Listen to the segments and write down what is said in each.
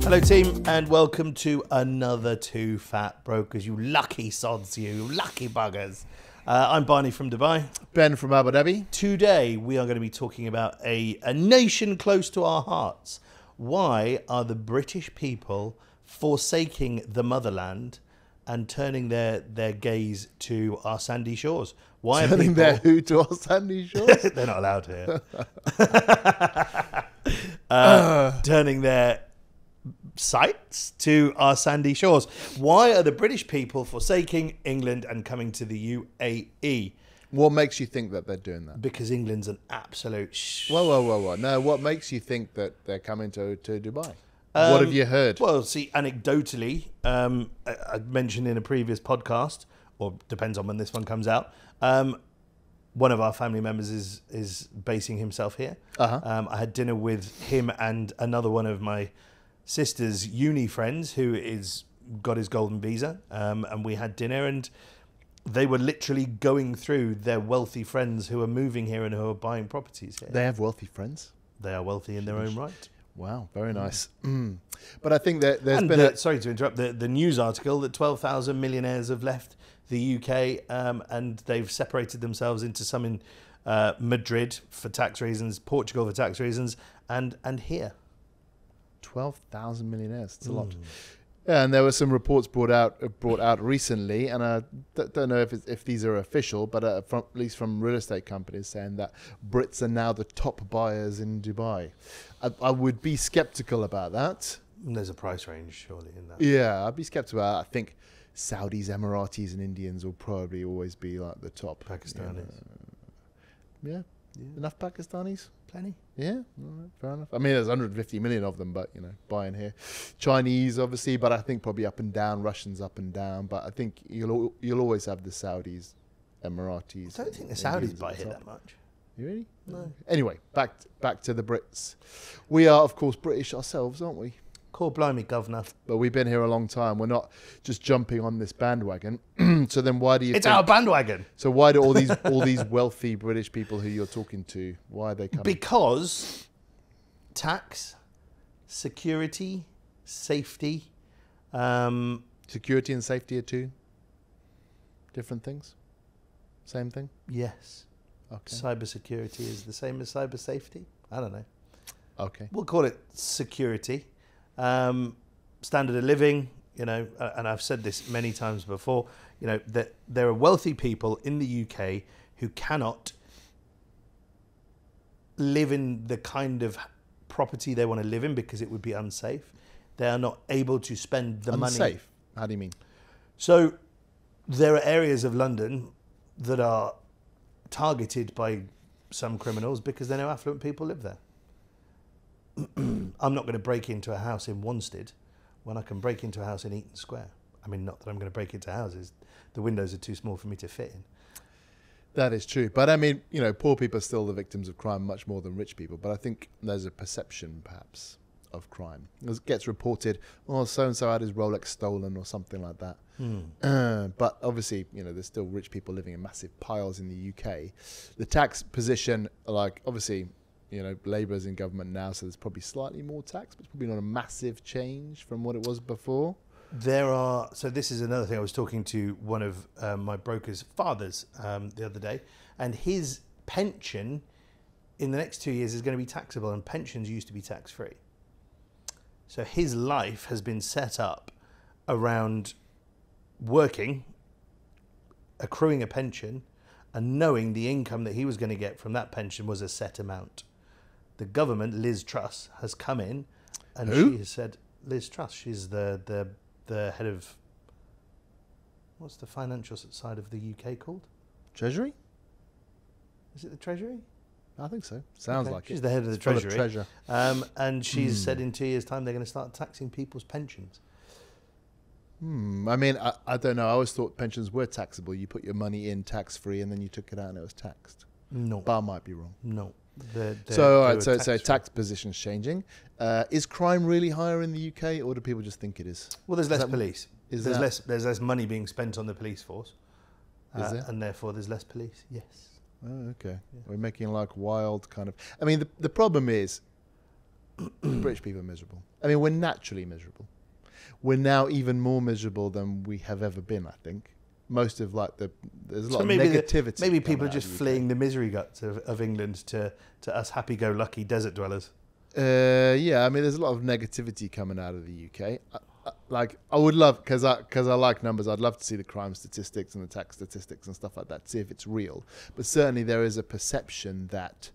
Hello team, and welcome to another Two Fat Brokers, you lucky sods, you lucky buggers. I'm Barney from Dubai. Ben from Abu Dhabi. Today we are going to be talking about a nation close to our hearts. Why are the British people forsaking the motherland and turning their gaze to our sandy shores? Why are Turning people... their who to our sandy shores? They're not allowed here. Turning their sights to our sandy shores. Why are the British people forsaking England and coming to the UAE? What makes you think that they're doing that? Because England's an absolute Whoa. No, what makes you think that they're coming to Dubai? What have you heard? Well, see, anecdotally, I mentioned in a previous podcast, or depends on when this one comes out, one of our family members is basing himself here. I had dinner with him and another one of my sister's uni friends who got his golden visa, and we had dinner, and they were literally going through their wealthy friends who are moving here and who are buying properties here. They have wealthy friends? They are wealthy in their own right. Wow, very nice. But I think that there's been sorry to interrupt, the news article that 12,000 millionaires have left the UK, and they've separated themselves into some in Madrid for tax reasons, Portugal for tax reasons, and here. 12,000 millionaires. It's a lot. Yeah, and there were some reports brought out recently, and I don't know if these are official, but at least from real estate companies saying that Brits are now the top buyers in Dubai. I would be skeptical about that. There's a price range, surely, in that. Yeah, I'd be skeptical about that. I think Saudis, Emiratis, and Indians will probably always be like the top. Pakistanis. Yeah. Enough Pakistanis? Plenty. Yeah, all right, fair enough. I mean, there's 150 million of them, but, buying here. Chinese, obviously, but I think probably up and down. Russians up and down. But I think you'll always have the Saudis, Emiratis. I don't think the Saudis buy here that much. You really? No. Anyway, back to the Brits. We are, of course, British ourselves, aren't we? Call blimey, governor. But we've been here a long time. We're not just jumping on this bandwagon. So then why do you It's our bandwagon. So why do all these wealthy British people who you're talking to, why are they coming? Because tax, security, safety. Security and safety are two different things? Same thing? Yes. Okay. Cybersecurity is the same as cyber safety. I don't know. Okay. We'll call it security. Standard of living, and I've said this many times before, that there are wealthy people in the UK who cannot live in the kind of property they want to live in because it would be unsafe. They are not able to spend the money. Unsafe? How do you mean? So there are areas of London that are targeted by some criminals because they know affluent people live there. I'm not going to break into a house in Wanstead when I can break into a house in Eaton Square. I mean, not that I'm going to break into houses. The windows are too small for me to fit in. That is true. But I mean, poor people are still the victims of crime much more than rich people. But I think there's a perception, perhaps, of crime. It gets reported, so-and-so had his Rolex stolen or something like that. But obviously, there's still rich people living in massive piles in the UK. The tax position, obviously... Labour's in government now, so there's probably slightly more tax, but it's probably not a massive change from what it was before. So this is another thing. I was talking to one of my broker's fathers the other day, and his pension in the next 2 years is going to be taxable, and pensions used to be tax-free. So his life has been set up around working, accruing a pension, and knowing the income that he was going to get from that pension was a set amount. The government, Liz Truss, has come in, and she has said, Liz Truss, she's the head of, what's the financial side of the UK called? Treasury? Is it the Treasury? I think so. Sounds like she's it. the head of the Treasury. Treasure. And she's said in 2 years' time they're going to start taxing people's pensions. I mean, I don't know. I always thought pensions were taxable. You put your money in tax-free and then you took it out and it was taxed. No. But I might be wrong. No. So tax position's changing. Is crime really higher in the UK, or do people just think it is? Well, there's less police. There's less money being spent on the police force. Is there? And therefore there's less police. Yes. Oh, okay. Yeah. We're making like wild kind of... I mean, the problem is British people are miserable. I mean, we're naturally miserable. We're now even more miserable than we have ever been, I think. Most of there's a lot of negativity. Maybe coming people are out just of the UK. fleeing the misery guts of England to us happy-go-lucky desert dwellers. Yeah, I mean, there's a lot of negativity coming out of the UK. I would love, because I like numbers, I'd love to see the crime statistics and the tax statistics and stuff like that, see if it's real. But certainly there is a perception that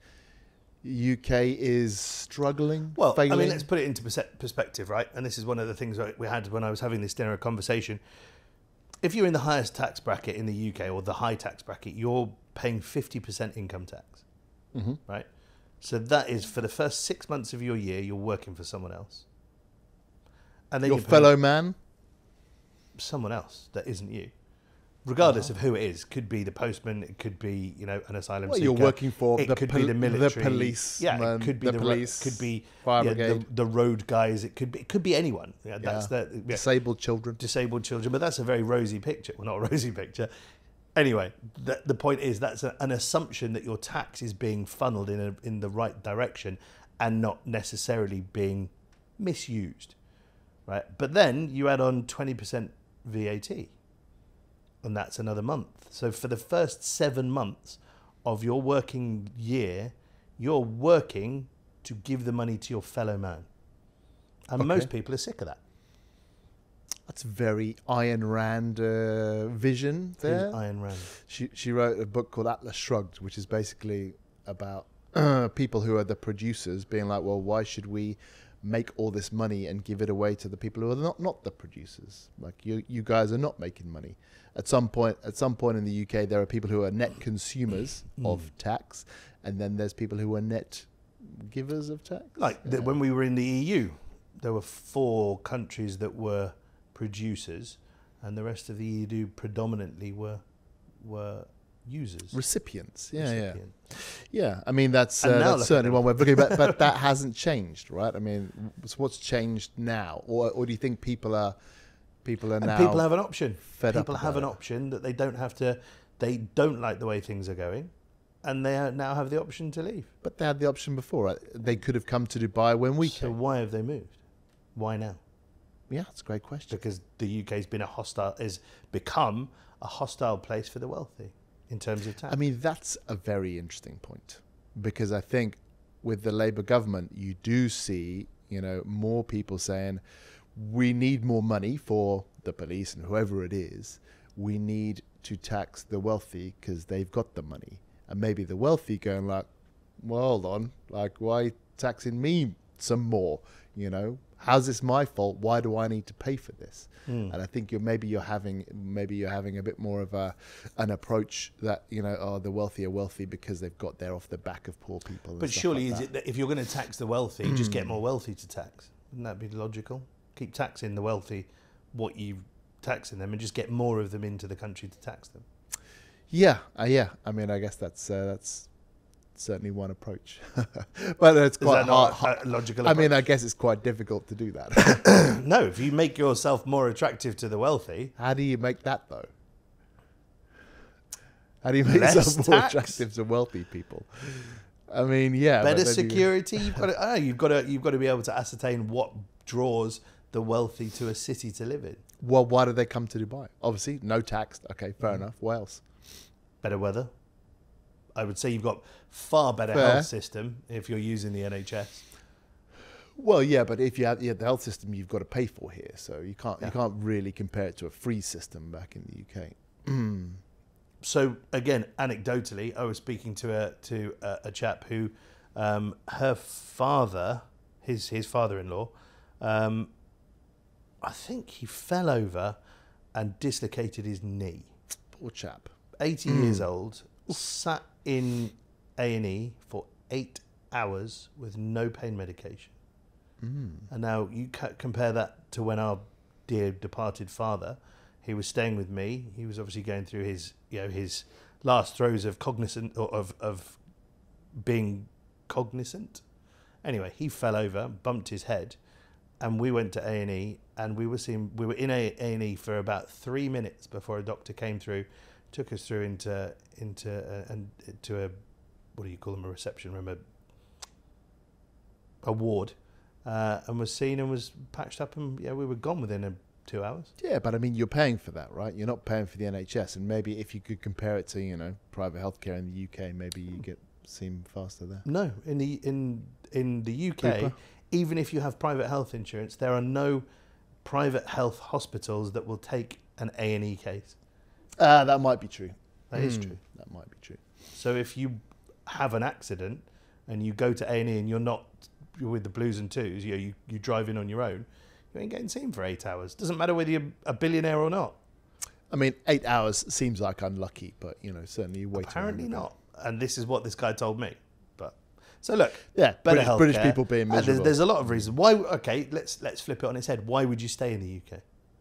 UK is struggling, Well, failing. I mean, let's put it into perspective, right? And this is one of the things we had when I was having this dinner conversation. If you're in the highest tax bracket in the UK or the high tax bracket, you're paying 50% income tax, right? So that is for the first 6 months of your year, you're working for someone else. And then Your you're paying fellow man? someone else that isn't you. Regardless of who it is, could be the postman, it could be an asylum Well, seeker. you're working for it the could be the military, police, yeah, it could be the police, could be fire the brigade, road guys. It could be anyone. Yeah, that's disabled children. Disabled children, but that's a very rosy picture. Well, not a rosy picture. Anyway, the point is that's an assumption that your tax is being funneled in the right direction and not necessarily being misused, right? But then you add on 20% VAT. And that's another month. So for the first 7 months of your working year, you're working to give the money to your fellow man. And most people are sick of that. That's very Ayn Rand vision there. Who's Ayn Rand? She wrote a book called Atlas Shrugged, which is basically about people who are the producers being like, well, why should we make all this money and give it away to the people who are not the producers? Like you guys are not making money. At some point in the UK, there are people who are net consumers of tax, and then there's people who are net givers of tax. When we were in the EU, there were 4 countries that were producers, and the rest of the EU predominantly were users. Recipients. Yeah. I mean, that's certainly one way of looking, but that hasn't changed, right? I mean, so what's changed now, or do you think people are now? People have an option. People have an option that they don't have to. They don't like the way things are going, and they now have the option to leave. But they had the option before. Right? They could have come to Dubai when we came. So why have they moved? Why now? Yeah, that's a great question. Because the UK's become a hostile place for the wealthy in terms of tax. I mean, that's a very interesting point, because I think with the Labour government, you do see, more people saying, we need more money for the police and whoever it is. We need to tax the wealthy because they've got the money. And maybe the wealthy going like, well, hold on, like, why taxing me some more? How's this my fault? Why do I need to pay for this? And I think you're having a bit more of an approach that the wealthy are wealthy because they've got there off the back of poor people. But surely, is it that if you're going to tax the wealthy, just get more wealthy to tax? Wouldn't that be logical? Keep taxing the wealthy, what you taxing them, and just get more of them into the country to tax them. Yeah. I mean, I guess that's certainly one approach, but it's quite hard. Logical. I mean, I guess it's quite difficult to do that. No, if you make yourself more attractive to the wealthy, how do you make that though? How do you make yourself more attractive to wealthy people? I mean, yeah, better security. You've got to be able to ascertain what draws the wealthy to a city to live in. Well, why do they come to Dubai? Obviously, no tax. Okay, fair enough. What else? Better weather. I would say you've got far better health system if you're using the NHS. Well, yeah, but if you have the health system, you've got to pay for here, so you can't really compare it to a free system back in the UK. So again, anecdotally, I was speaking to a chap who, her father, his father-in-law, I think he fell over and dislocated his knee. Poor chap. 80 years old, sat in A&E for 8 hours with no pain medication. And now you compare that to when our dear departed father, he was staying with me. He was obviously going through his last throes of cognizant or of being cognizant. Anyway, he fell over, bumped his head, and we went to A&E, and we were in A&E for about 3 minutes before a doctor came through, took us through into a, what do you call them, a reception room, a ward, and was seen and was patched up, and yeah, we were gone within 2 hours. Yeah, but I mean, you're paying for that, right? You're not paying for the NHS, and maybe if you could compare it to, you know, private healthcare in the UK, maybe you get seen faster there. No, in the UK, Cheaper. even if you have private health insurance, there are no private health hospitals that will take an A&E case. That might be true. That is true. That might be true. So if you have an accident and you go to A&E and you're with the blues and twos, you drive in on your own, you ain't getting seen for 8 hours. Doesn't matter whether you're a billionaire or not. I mean, 8 hours seems like unlucky, but, you know, certainly you wait. Apparently not. And this is what this guy told me. But so look, Yeah, better British healthcare. people being And miserable. there's a lot of reasons why. Okay, let's flip it on its head. Why would you stay in the UK?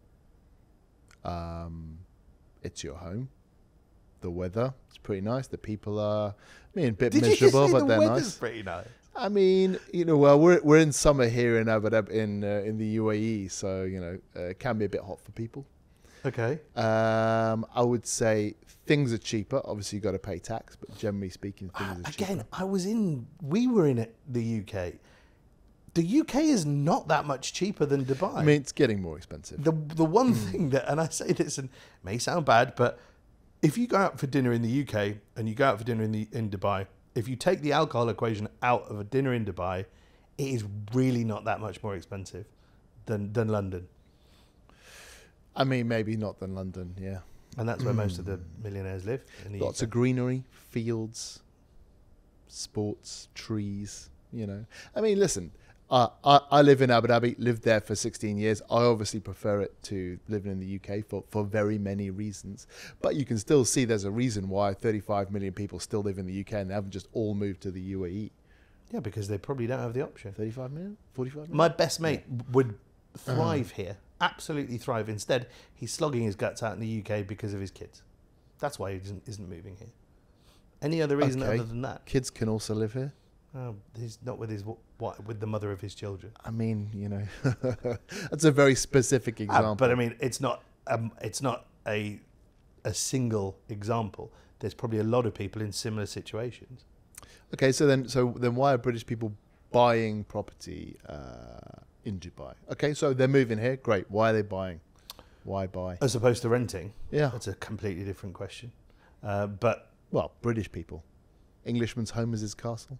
It's your home. The weather, it's pretty nice. The people are, I mean, a bit Did miserable, you just say but the they're weather's nice. pretty nice? I mean, you know, well, we're in summer here in Abu Dhabi, in the UAE, so you know, it can be a bit hot for people. Okay. I would say things are cheaper. Obviously, you got to pay tax, but generally speaking, things are cheaper. Again, we were in the UK. The UK is not that much cheaper than Dubai. I mean, it's getting more expensive. The one thing that, and I say this and it may sound bad, but if you go out for dinner in the UK and you go out for dinner in Dubai, if you take the alcohol equation out of a dinner in Dubai, it is really not that much more expensive than London. I mean, maybe not than London, yeah. And that's where most of the millionaires live. In the Lots UK. of greenery, fields, sports, trees, you know. I mean, listen, I live in Abu Dhabi, lived there for 16 years. I obviously prefer it to living in the UK for very many reasons. But you can still see there's a reason why 35 million people still live in the UK and they haven't just all moved to the UAE. Yeah, because they probably don't have the option. 35 million? 45 million? My best mate would thrive here, absolutely thrive. Instead, he's slogging his guts out in the UK because of his kids. That's why he isn't moving here. Any other reason Okay. other than that? Kids can also live here? Oh, he's not with with the mother of his children. I mean, you know, that's a very specific example. But I mean, it's not a single example. There's probably a lot of people in similar situations. Okay, so then why are British people buying property in Dubai? Okay, so they're moving here. Great. Why are they buying? Why buy? As opposed to renting. Yeah. That's a completely different question. But Well, British people. Englishman's home is his castle.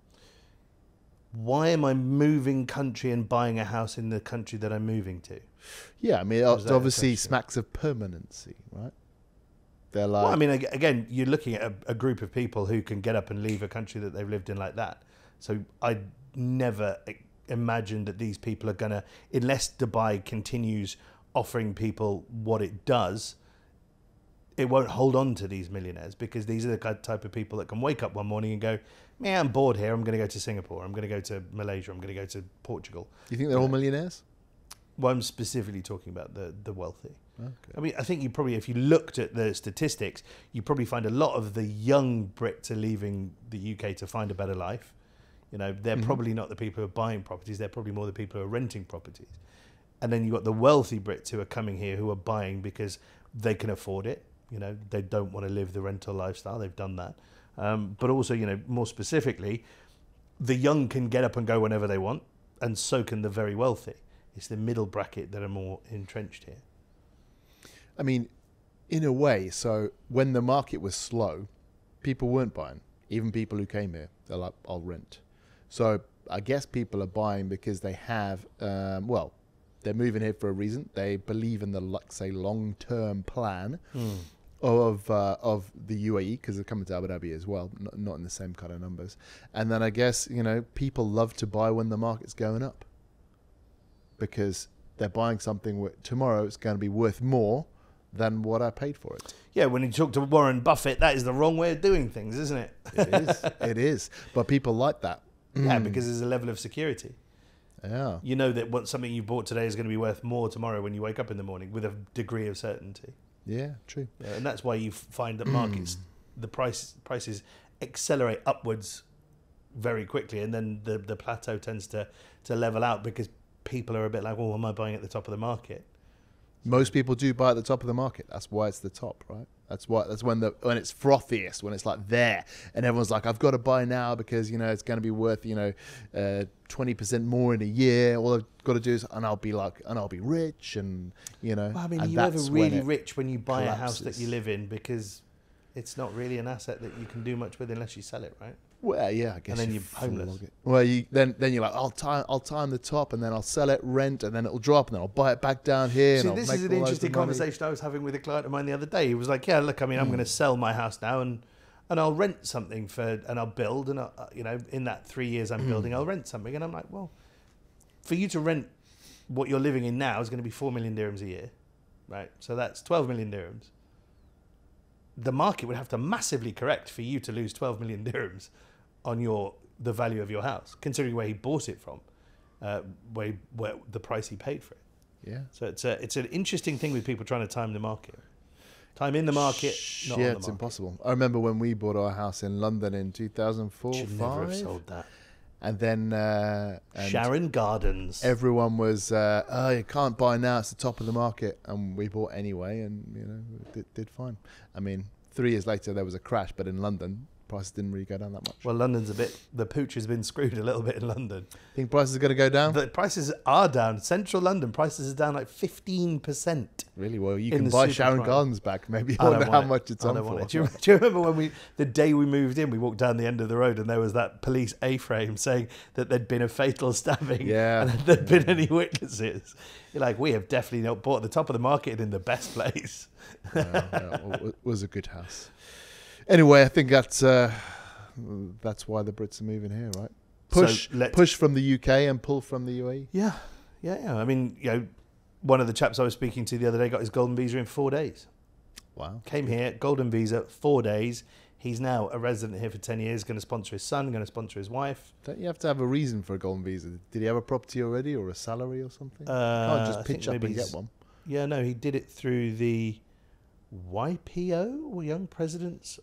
why am I moving country and buying a house in the country that I'm moving to? Yeah, I mean, Or it is that a obviously question? smacks of permanency, right? They're like, Well, I mean, again, you're looking at a group of people who can get up and leave a country that they've lived in like that. So I never imagine that these people are going to, unless Dubai continues offering people what it does, it won't hold on to these millionaires, because these are the type of people that can wake up one morning and go, yeah, I'm bored here. I'm going to go to Singapore. I'm going to go to Malaysia. I'm going to go to Portugal. do you think they're all millionaires? Well, I'm specifically talking about the wealthy. Okay. I mean, I think you probably, if you looked at the statistics, you probably find a lot of the young Brits are leaving the UK to find a better life. You know, they're probably not the people who are buying properties. They're probably more the people who are renting properties. And then you've got the wealthy Brits who are coming here who are buying because they can afford it. You know, they don't want to live the rental lifestyle. They've done that. But also, you know, more specifically, the young can get up and go whenever they want, and so can the very wealthy. It's the middle bracket that are more entrenched here. I mean, in a way, so when the market was slow, people weren't buying. Even people who came here, they're like, I'll rent. So I guess people are buying because they have, well, they're moving here for a reason. They believe in the, like, say, long-term plan of the UAE, because they're coming to Abu Dhabi as well, not in the same kind of numbers. And then I guess, you know, people love to buy when the market's going up, because they're buying something where tomorrow it's going to be worth more than what I paid for it. Yeah, when you talk to Warren Buffett, that is the wrong way of doing things, isn't it? It is. It is. But people like that. Yeah, because there's a level of security. Yeah. You know that what something you bought today is going to be worth more tomorrow when you wake up in the morning, with a degree of certainty. Yeah, true. Yeah, and that's why you find that markets, the prices accelerate upwards very quickly, and then the plateau tends to level out, because people are a bit like, well, am I buying at the top of the market? Most people do buy at the top of the market. That's why it's the top, right? That's when it's frothiest, when it's like there, and everyone's like, I've got to buy now because it's going to be worth 20% more in a year. All I've got to do is, and I'll be rich, and Well, I mean, and are you ever that's when really it rich when you buy a house that collapses. you live in, because it's not really an asset that you can do much with unless you sell it, right? Well, yeah, I guess. And then you you're homeless. flog it. Well, then you're like, I'll time the top, and then I'll sell it, rent, and then it'll drop, and then I'll buy it back down here. See, and I'll this make is an all loads interesting of money. conversation I was having with a client of mine the other day. He was like, "Yeah, look, I mean, I'm going to sell my house now, and I'll rent something and I'll build, and in that 3 years I'm building, I'll rent something." And I'm like, well, for you to rent what you're living in now is going to be 4 million dirhams a year, right? So that's 12 million dirhams. The market would have to massively correct for you to lose 12 million dirhams on the value of your house, considering where he bought it from, where the price he paid for it. Yeah. So it's an interesting thing with people trying to time the market. Time in the market, not on the it's market. impossible. I remember when we bought our house in London in 2004, Should never have 5, sold that. and then Sharon Gardens. everyone was, you can't buy now, it's the top of the market, and we bought anyway, and did fine. I mean, 3 years later there was a crash, but in London prices didn't really go down that much. Well, the pooch has been screwed a little bit in London. Think prices are going to go down? The prices are down. Central London prices are down like 15%. Really? Well, you in can the buy super Sharon prime. Gardens back. Maybe I I don't wonder how want it. much it's I on don't for. want it. Do you remember when the day we moved in, we walked down the end of the road and there was that police A-frame saying that there'd been a fatal stabbing Yeah. and had there been any witnesses? You're like, we have definitely not bought at the top of the market in the best place. It was a good house. Anyway, I think that's why the Brits are moving here, right? Push from the UK and pull from the UAE. Yeah. I mean, one of the chaps I was speaking to the other day got his golden visa in 4 days. Wow. Came here, golden visa, 4 days. He's now a resident here for 10 years, going to sponsor his son, going to sponsor his wife. Don't you have to have a reason for a golden visa? Did he have a property already or a salary or something? You can't I just think pitch up maybe and get he's- one. Yeah, no, he did it through the YPO, or Young Presidents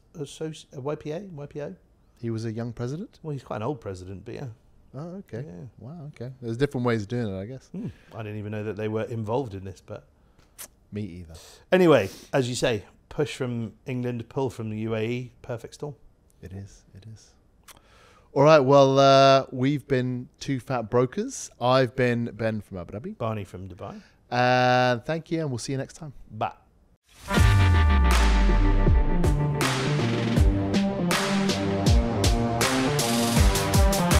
YPO. He was a young president? Well, he's quite an old president, but yeah. Oh, okay. Yeah. Wow, okay. There's different ways of doing it, I guess. I didn't even know that they were involved in this, but Me either. anyway, as you say, push from England, pull from the UAE, perfect storm. It is. All right, well, we've been Two Fat Brokers. I've been Ben from Abu Dhabi. Barney from Dubai. And thank you, and we'll see you next time. Bye.